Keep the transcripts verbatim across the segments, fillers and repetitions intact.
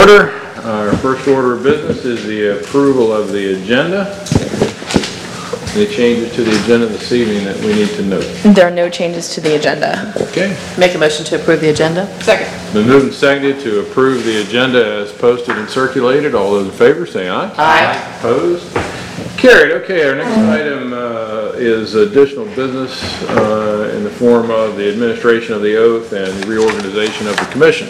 Order. Our first order of business is the approval of the agenda. Any changes to the agenda this evening that we need to note? There are no changes to the agenda. Okay. Make a motion to approve the agenda. Second. Been moved and seconded to approve the agenda as posted and circulated. All those in favor say aye. Aye. Opposed? Carried. Okay, our next item uh, is additional business uh, in the form of the administration of the oath and reorganization of the commission.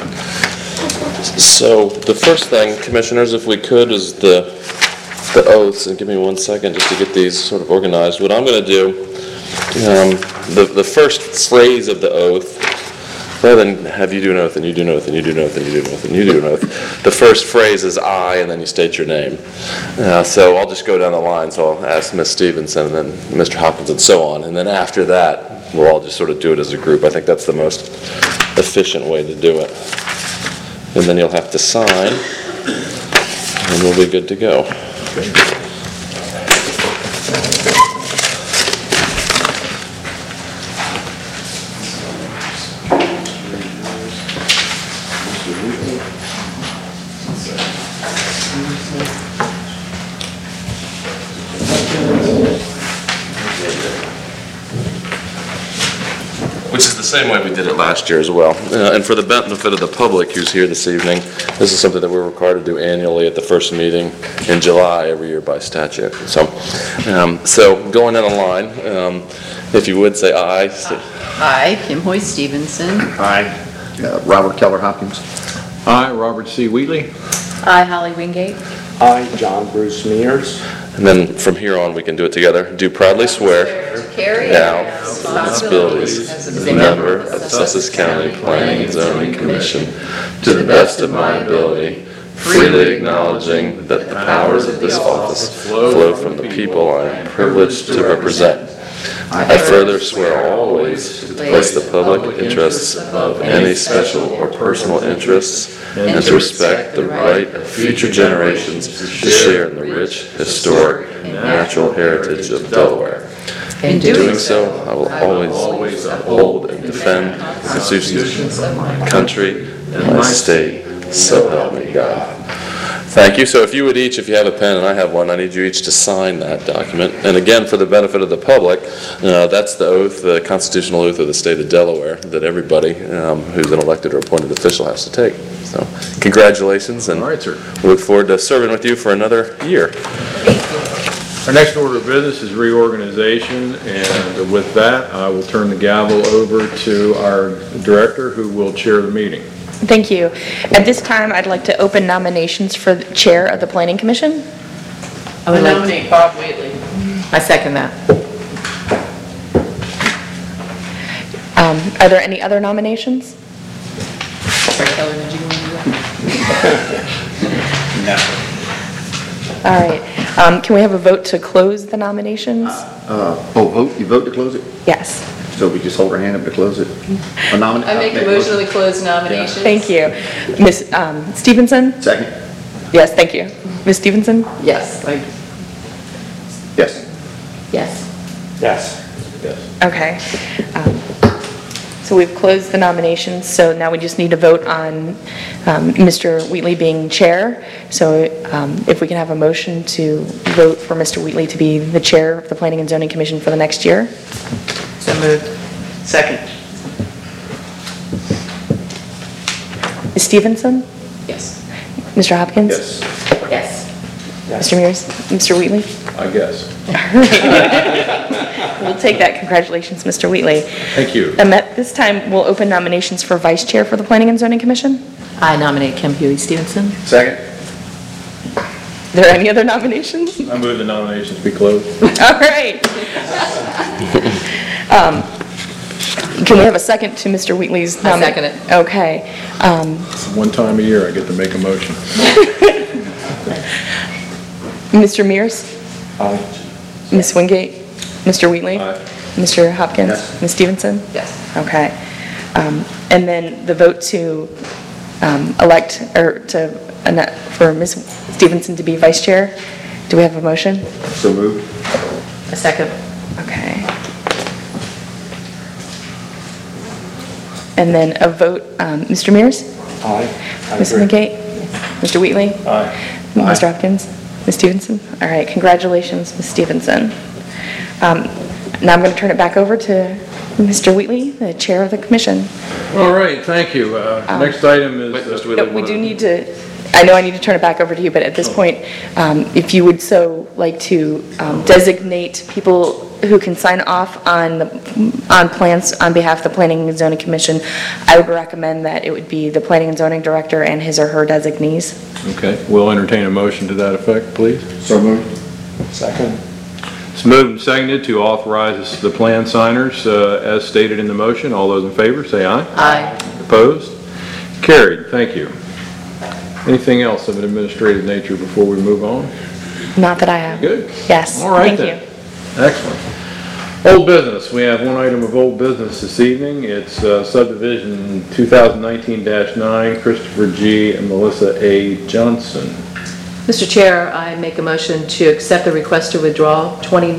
So the first thing, commissioners, if we could, is the the oaths, and give me one second just to get these sort of organized. What I'm going to do, um, the, the first phrase of the oath, rather than have you do an oath and you do an oath and you do an oath and you do an oath and you do an oath, the first phrase is I, and then you state your name. Uh, so I'll just go down the line. So I'll ask Miz Stevenson and then Mister Hopkins and so on. And then after that, we'll all just sort of do it as a group. I think that's the most efficient way to do it. And then you'll have to sign, and we'll be good to go. Which is the same way we did it last year as well. Uh, and for the benefit of the public who's here this evening, this is something that we're required to do annually at the first meeting in July every year by statute. So, um, so going in a line, um, if you would say aye. Aye. Kim Hoy Stevenson. Aye. Uh, Robert Keller Hopkins. Aye. Robert C. Wheatley. Aye. Holly Wingate. Aye. John Bruce Mears. And then from here on, we can do it together. Do proudly swear To carry out out responsibilities as a member of the Sussex County Planning and Zoning Commission to the best of my ability, freely acknowledging that the powers of this office flow from the people I am privileged to represent. I further swear always to place the public interests above any special or personal interests and to respect the right of future generations to share in the rich, historic, and natural heritage of Delaware. In doing so, I will always uphold and defend the constitutions of my country and my state, so help me God. Thank you. So if you would each, if you have a pen and I have one, I need you each to sign that document. And again, for the benefit of the public, uh, that's the oath, the constitutional oath of the state of Delaware that everybody um, who's an elected or appointed official has to take. So congratulations, and All right, sir. we look forward to serving with you for another year. Our next order of business is reorganization, and with that, I will turn the gavel over to our director, who will chair the meeting. Thank you. At this time, I'd like to open nominations for the chair of the Planning Commission. I would nominate Bob Wheatley. I second that. Um, are there any other nominations? Sorry, Keller, did you want to do that? No. All right. Um, can we have a vote to close the nominations? Uh, oh, vote, you vote to close it? Yes. So we just hold our hand up to close it? A nomin- I make a motion to close nominations. Thank you. Miz Um, Stevenson? Second? Yes, thank you. Miz Stevenson? Yes. I- Yes. Yes. Yes. Yes. Okay. Um, So we've closed the nominations, so now we just need to vote on um, Mister Wheatley being chair. So um, if we can have a motion to vote for Mister Wheatley to be the chair of the Planning and Zoning Commission for the next year. So moved. Second. Miz Stevenson? Yes. Mister Hopkins? Yes, Yes. Mister Mears? Mister Wheatley? I guess. We'll take that. Congratulations, Mister Wheatley. Thank you. Um, at this time, we'll open nominations for vice chair for the Planning and Zoning Commission. I nominate Kim Huey Stevenson. Second? Are there any other nominations? I move the nominations be closed. All right. Um, Can we have a second to Mister Wheatley's I nomination? second it. Okay. Um, One time a year, I get to make a motion. Mister Mears? Aye. Miz Wingate? Mister Wheatley? Aye. Mister Hopkins? Yes. Miz Stevenson? Yes. Okay. Um, And then the vote to um, elect, or to, uh, for Miz Stevenson to be vice chair. Do we have a motion? So moved. A second. Okay. And then a vote, um, Mister Mears? Aye. I Miz agree. McGate? Mister Wheatley? Aye. Mister Hopkins? Miz Stevenson? All right, congratulations, Miz Stevenson. Um, Now I'm going to turn it back over to Mister Wheatley, the chair of the commission. All right, thank you. Uh, Next item is... Wait, Mister uh, Wheatley, No, we one do of- need to, I know I need to turn it back over to you, but at this point, um, if you would so like to um, designate people who can sign off on, the- on plans on behalf of the Planning and Zoning Commission, I would recommend that it would be the Planning and Zoning Director and his or her designees. Okay, we'll entertain a motion to that effect, please. So moved. Second. It's moved and seconded to authorize the plan signers uh, as stated in the motion. All those in favor, say aye. Aye. Opposed? Carried. Thank you. Anything else of an administrative nature before we move on? Not that I have. Good. Yes. All right Thank then. you. Excellent. Old business. We have one item of old business this evening. It's uh, subdivision two thousand nineteen dash nine, Christopher G. and Melissa A. Johnson. Mister Chair, I make a motion to accept the request to withdraw twenty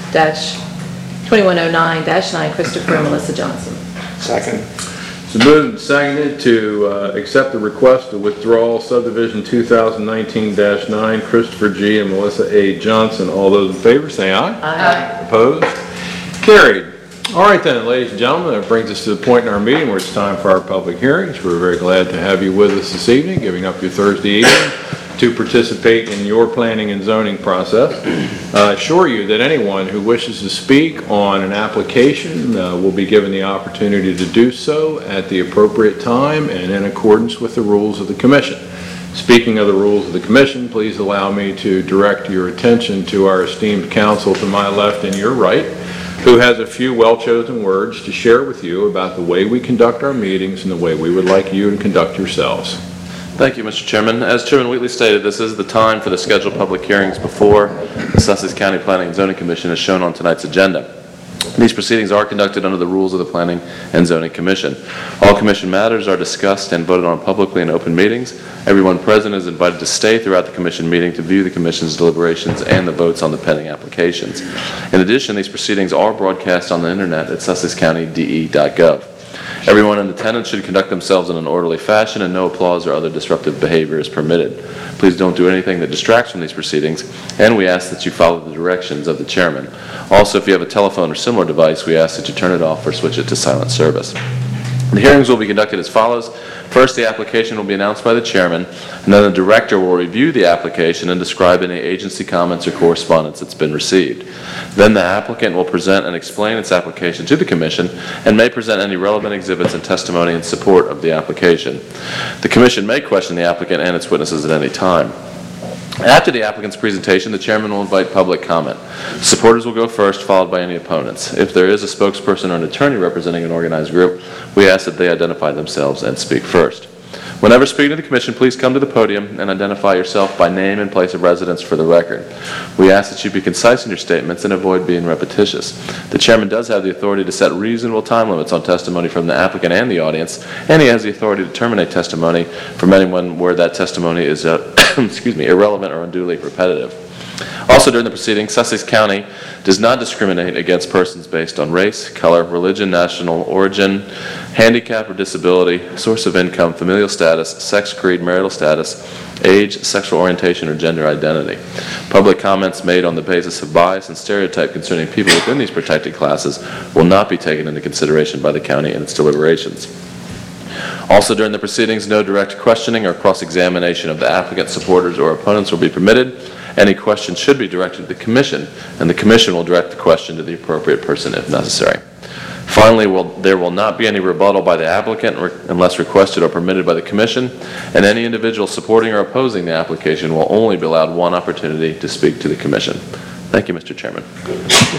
twenty-one oh nine dash nine Christopher and Melissa Johnson. Second. It's moved and seconded to uh, accept the request to withdraw subdivision two thousand nineteen dash nine, Christopher G. and Melissa A. Johnson. All those in favor, say aye. Aye. Opposed? Carried. All right then, ladies and gentlemen, that brings us to the point in our meeting where it's time for our public hearings. We're very glad to have you with us this evening, giving up your Thursday evening to participate in your planning and zoning process. I assure you that anyone who wishes to speak on an application uh, will be given the opportunity to do so at the appropriate time and in accordance with the rules of the Commission. Speaking of the rules of the Commission, please allow me to direct your attention to our esteemed counsel to my left and your right, who has a few well-chosen words to share with you about the way we conduct our meetings and the way we would like you to conduct yourselves. Thank you, Mister Chairman. As Chairman Wheatley stated, this is the time for the scheduled public hearings before the Sussex County Planning and Zoning Commission as shown on tonight's agenda. These proceedings are conducted under the rules of the Planning and Zoning Commission. All Commission matters are discussed and voted on publicly in open meetings. Everyone present is invited to stay throughout the Commission meeting to view the Commission's deliberations and the votes on the pending applications. In addition, these proceedings are broadcast on the Internet at sussex county d e dot gov. Everyone in attendance should conduct themselves in an orderly fashion and no applause or other disruptive behavior is permitted. Please don't do anything that distracts from these proceedings, and we ask that you follow the directions of the chairman. Also, if you have a telephone or similar device, we ask that you turn it off or switch it to silent service. The hearings will be conducted as follows. First, the application will be announced by the chairman, and then the director will review the application and describe any agency comments or correspondence that's been received. Then the applicant will present and explain its application to the commission and may present any relevant exhibits and testimony in support of the application. The commission may question the applicant and its witnesses at any time. After the applicant's presentation, the chairman will invite public comment. Supporters will go first, followed by any opponents. If there is a spokesperson or an attorney representing an organized group, we ask that they identify themselves and speak first. Whenever speaking to the commission, please come to the podium and identify yourself by name and place of residence for the record. We ask that you be concise in your statements and avoid being repetitious. The chairman does have the authority to set reasonable time limits on testimony from the applicant and the audience, and he has the authority to terminate testimony from anyone where that testimony is uh, excuse me, irrelevant or unduly repetitive. Also during the proceedings, Sussex County does not discriminate against persons based on race, color, religion, national origin, handicap or disability, source of income, familial status, sex, creed, marital status, age, sexual orientation, or gender identity. Public comments made on the basis of bias and stereotype concerning people within these protected classes will not be taken into consideration by the county in its deliberations. Also during the proceedings, no direct questioning or cross-examination of the applicant, supporters, or opponents will be permitted. Any question should be directed to the commission, and the commission will direct the question to the appropriate person if necessary. Finally, will, there will not be any rebuttal by the applicant re unless requested or permitted by the commission, and any individual supporting or opposing the application will only be allowed one opportunity to speak to the commission. Thank you, Mister Chairman.